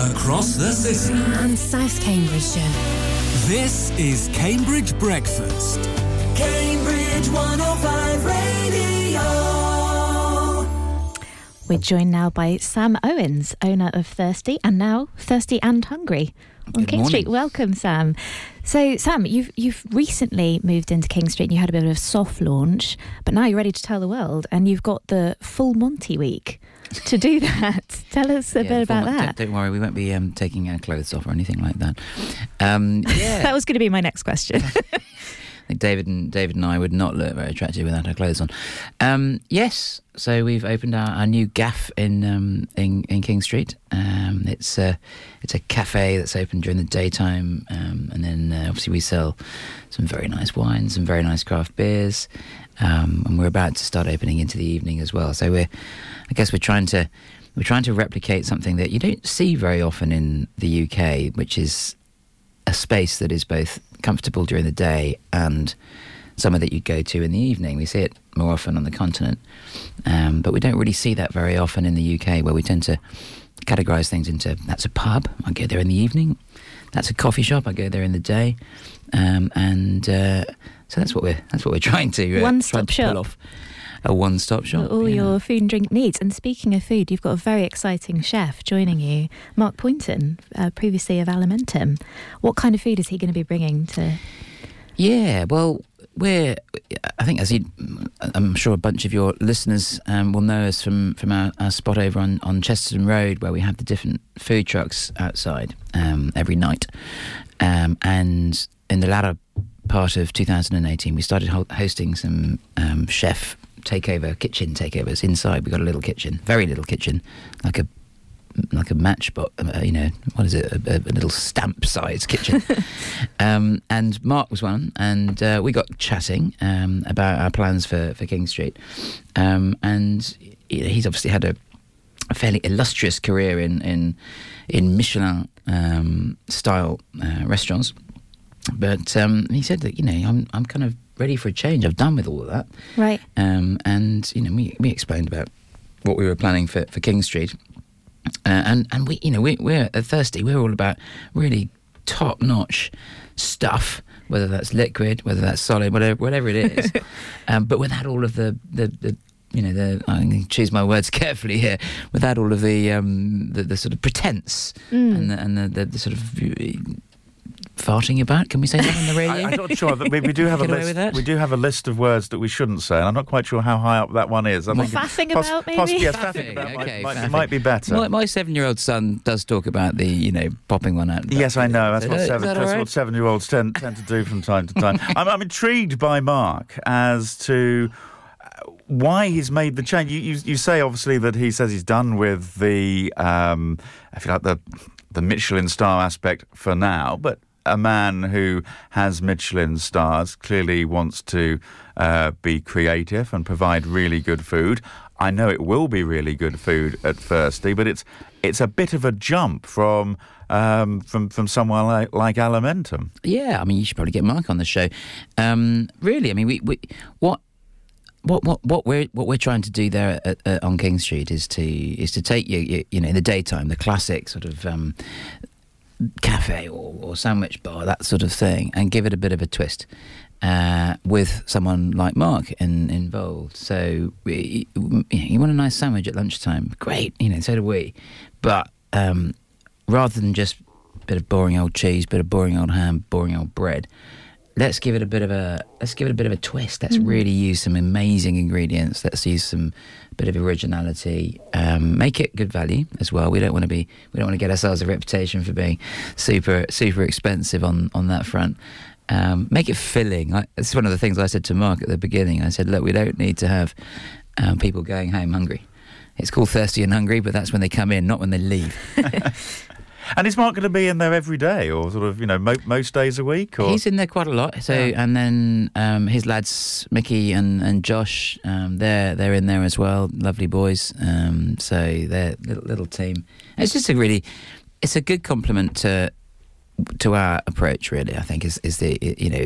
across the city and South Cambridgeshire. This is Cambridge Breakfast. Cambridge 105 Radio. We're joined now by Sam Owens, owner of Thirsty, and now Thirsty and Hungry on King Street. Welcome, Sam. So, Sam, you've recently moved into King Street and you had a bit of a soft launch, but now you're ready to tell the world, and you've got the full Monty week to do that. Tell us a bit about that. Don't worry, we won't be taking our clothes off or anything like that. That was going to be my next question. I think David and I would not look very attractive without our clothes on. Yes, so we've opened our new gaff in King Street. It's a cafe that's open during the daytime, and then obviously we sell some very nice wines, some very nice craft beers, and we're about to start opening into the evening as well. So we're trying to replicate something that you don't see very often in the UK, which is a space that is both comfortable during the day and somewhere that you go to in the evening. We see it more often on the continent, but we don't really see that very often in the UK, where we tend to categorise things into, that's a pub, I go there in the evening, that's a coffee shop, I go there in the day, so that's what we're trying to one-stop shop. pull off. A one-stop shop. All your food and drink needs. And speaking of food, you've got a very exciting chef joining you, Mark Poynton, previously of Alimentum. What kind of food is he going to be bringing to... Yeah, well, I think I'm sure a bunch of your listeners will know us from our spot over on Chesterton Road, where we have the different food trucks outside every night. And in the latter part of 2018, we started hosting some chef kitchen takeovers inside. We got a little kitchen, very little kitchen, like a match, but what is it? A little stamp-sized kitchen. And Mark was one, and we got chatting about our plans for King Street. And he's obviously had a fairly illustrious career in Michelin style restaurants. But he said that I'm kind of ready for a change. I've done with all of that, right? And we explained about what we were planning for King Street, and we're at Thirsty. We're all about really top notch stuff, whether that's liquid, whether that's solid, whatever it is, but without all of the I'm going to choose my words carefully here, without all of the sort of pretense and the sort of farting about. Can we say that on the radio? I'm not sure. We do have a list. We do have a list of words that we shouldn't say, and I'm not quite sure how high up that one is. Faffing about, maybe? Yes, faffing about faffing. might be better. My 7-year-old son does talk about the popping one out. Yes, I know. That's what right? 7-year-olds tend to do from time to time. I'm intrigued by Mark as to why he's made the change. You say obviously that he says he's done with the if you like the Michelin star aspect for now, but a man who has Michelin stars clearly wants to be creative and provide really good food. I know it will be really good food at Thirsty, but it's a bit of a jump from someone like Alimentum. Yeah, I mean, you should probably get Mark on the show. Really, I mean, what we're trying to do there on King Street is to take you in the daytime, the classic sort of cafe or sandwich bar, that sort of thing, and give it a bit of a twist with someone like Mark involved. So you want a nice sandwich at lunchtime, great, so do we. But rather than just a bit of boring old cheese, bit of boring old ham, boring old bread, let's give it a bit of a twist. Let's really use some amazing ingredients. Let's use some bit of originality. Make it good value as well. We don't want to get ourselves a reputation for being super expensive on that front. Make it filling. It's one of the things I said to Mark at the beginning. I said, look, we don't need to have people going home hungry. It's called Thirsty and Hungry, but that's when they come in, not when they leave. And is Mark going to be in there every day, or sort of, most days a week? Or? He's in there quite a lot. So, yeah. And then his lads, Mickey and Josh, they're in there as well. Lovely boys. So they're little team. It's just it's a good compliment to our approach. Really, I think is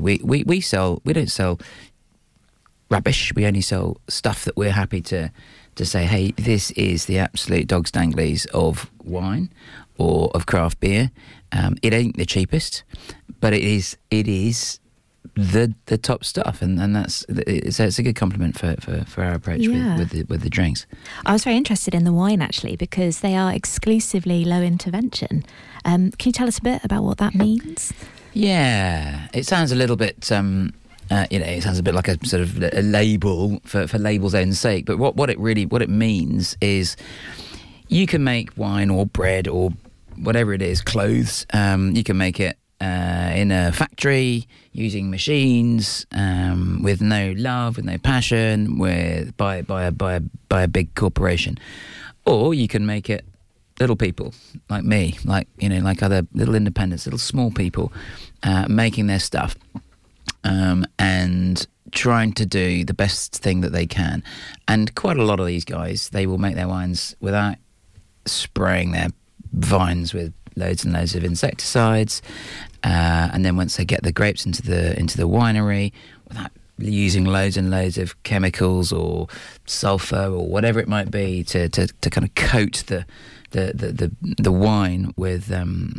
we don't sell rubbish. We only sell stuff that we're happy to to say, hey, this is the absolute dog's danglies of wine or of craft beer. It ain't the cheapest, but it is the top stuff, and that's it's a good compliment for our approach with the drinks. I was very interested in the wine actually, because they are exclusively low intervention. Can you tell us a bit about what that means? Yeah, it sounds a little bit it sounds a bit like a sort of a label for label's own sake, but what it means is you can make wine or bread or whatever it is, clothes. You can make it in a factory using machines, with no love, with no passion, by a big corporation, or you can make it little people like me, like other little independents, little small people, making their stuff, and trying to do the best thing that they can. And quite a lot of these guys, they will make their wines without spraying their vines with loads and loads of insecticides, and then once they get the grapes into the winery, without using loads and loads of chemicals or sulfur or whatever it might be to kind of coat the wine with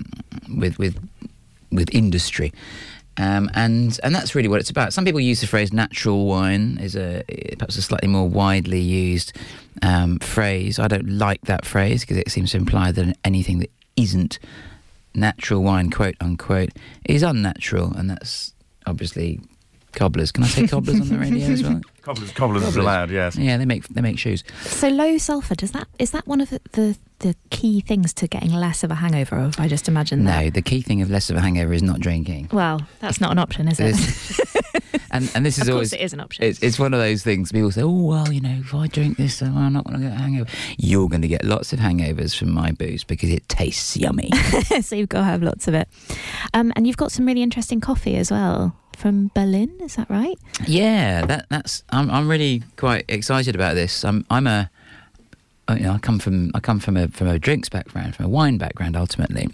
industry. And that's really what it's about. Some people use the phrase natural wine is perhaps a slightly more widely used phrase. I don't like that phrase because it seems to imply that anything that isn't natural wine, quote unquote, is unnatural, and that's obviously cobblers. Can I say cobblers on the radio as well? Cobblers is allowed, yes. Yeah, they make shoes. So low sulphur, is that one of the key things to getting less of a hangover? Or have I just imagined that? No, the key thing of less of a hangover is not drinking. Well, that's not an option, is it? and this is always... Of course it is an option. It's one of those things, people say, oh, well, if I drink this, I'm not going to get a hangover. You're going to get lots of hangovers from my booze because it tastes yummy. So you've got to have lots of it. And you've got some really interesting coffee as well. From Berlin, is that right? Yeah, that's. I'm really quite excited about this. I come from a drinks background, from a wine background ultimately,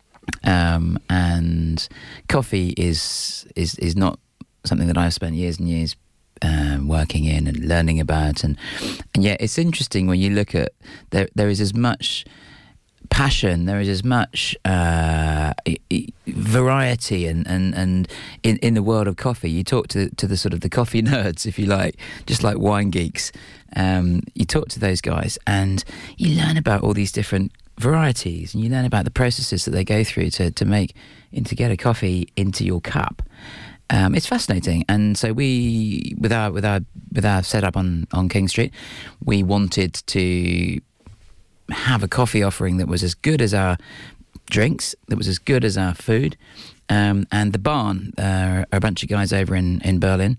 and coffee is not something that I've spent years and years working in and learning about, and yet it's interesting when you look at there is as much passion, there is as much variety and in the world of coffee. You talk to the sort of the coffee nerds, if you like, just like wine geeks. You talk to those guys and you learn about all these different varieties, and you learn about the processes that they go through to make and to get a coffee into your cup. It's fascinating, and so we, with our setup on King Street, we wanted to have a coffee offering that was as good as our drinks, that was as good as our food, and the barn are a bunch of guys over in Berlin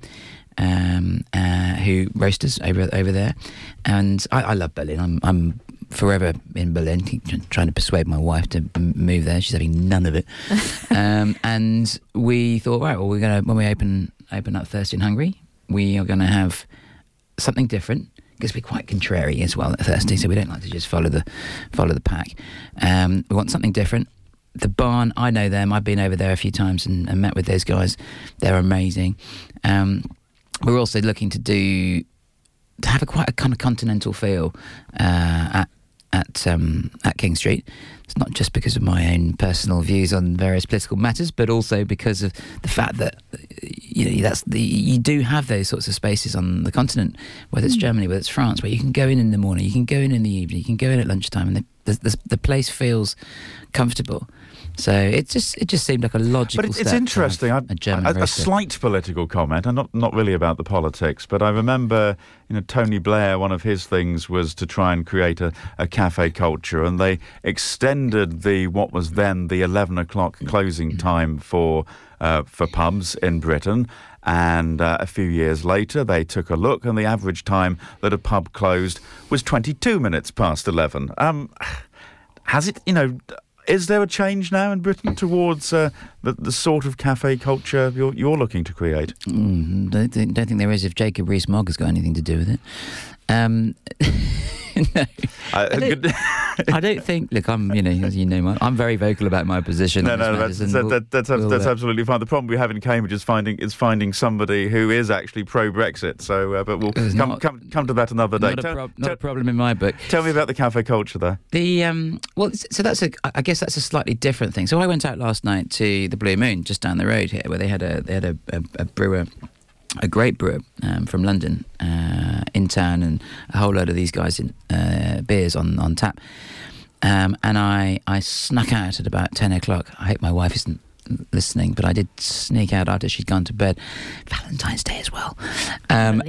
who roast us over there, and I love Berlin. I'm forever in Berlin, trying to persuade my wife to move there. She's having none of it. And we thought, right, well, when we open up Thirsty and Hungry, we are going to have something different, because we're quite contrary as well at Thirsty, so we don't like to just follow the pack. We want something different. The barn, I know them. I've been over there a few times and met with those guys. They're amazing. We're also looking to have quite a kind of continental feel at King Street. It's not just because of my own personal views on various political matters, but also because of the fact that you do have those sorts of spaces on the continent, whether it's Germany, whether it's France, where you can go in the morning, you can go in the evening, you can go in at lunchtime, and the place feels comfortable. So it just seemed like a logical step. But it's interesting. A slight political comment, and not really about the politics, but I remember Tony Blair, one of his things was to try and create a cafe culture, and they extended what was then the 11 o'clock closing time for pubs in Britain. And a few years later, they took a look, and the average time that a pub closed was 22 minutes past 11. Has it, is there a change now in Britain towards the sort of cafe culture you're looking to create? Don't think there is if Jacob Rees-Mogg has got anything to do with it. No. I don't think. Look, I'm, as you know, I'm very vocal about my position. That's absolutely fine. The problem we have in Cambridge is finding somebody who is actually pro-Brexit. So, but we'll come to that another day. Not a problem in my book. Tell me about the cafe culture there. I guess that's a slightly different thing. So I went out last night to the Blue Moon just down the road here, where they had a brewer. A great brewer from London in town, and a whole load of these guys in beers on tap. And I snuck out at about 10 o'clock. I hope my wife isn't listening, but I did sneak out after she'd gone to bed. Valentine's Day as well. And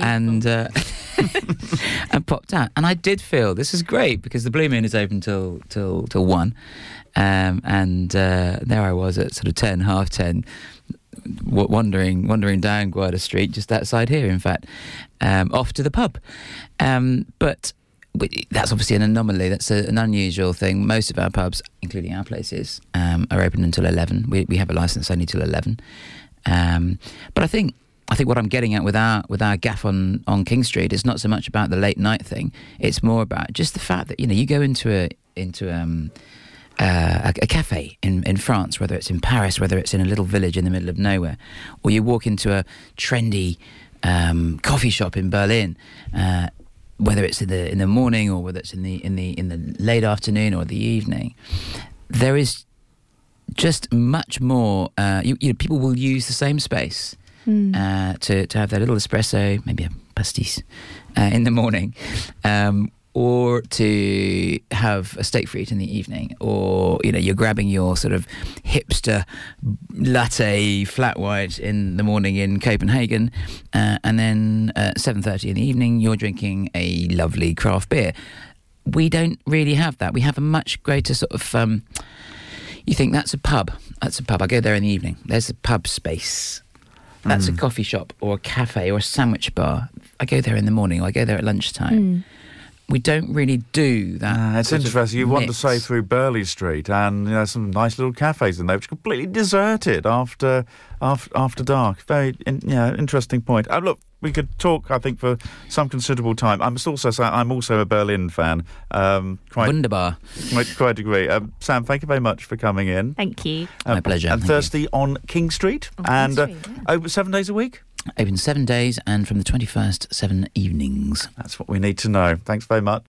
popped out. And I did feel this is great because the Blue Moon is open till 1. And there I was at sort of 10, half 10. Wandering down Gwydir Street, just outside here, in fact, off to the pub. But that's obviously an anomaly. That's an unusual thing. Most of our pubs, including our places, are open until 11. We have a licence only till 11. But I think what I'm getting at with our gaff on King Street is not so much about the late night thing. It's more about just the fact that you go into a cafe in France, whether it's in Paris, whether it's in a little village in the middle of nowhere, or you walk into a trendy coffee shop in Berlin, whether it's in the morning or whether it's in the late afternoon or the evening, there is just much more. People will use the same space to have their little espresso, maybe a pastis in the morning. Or to have a steak frite in the evening, or you're grabbing your sort of hipster latte flat white in the morning in Copenhagen, and then at 7:30 in the evening you're drinking a lovely craft beer. We don't really have that. We have a much greater sort of. You think that's a pub? That's a pub. I go there in the evening. There's a pub space. That's a coffee shop or a cafe or a sandwich bar. I go there in the morning, or I go there at lunchtime. We don't really do that. It's interesting. You wander, say, through Burley Street, and some nice little cafes in there, which are completely deserted after dark. Very interesting point. Look, we could talk, I think, for some considerable time. I must also say I'm also a Berlin fan. Wunderbar. Quite agree. Sam, thank you very much for coming in. Thank you. My pleasure. And Thursday on King Street. Over 7 days a week? Open 7 days, and from the 21st, 7 evenings. That's what we need to know. Thanks very much.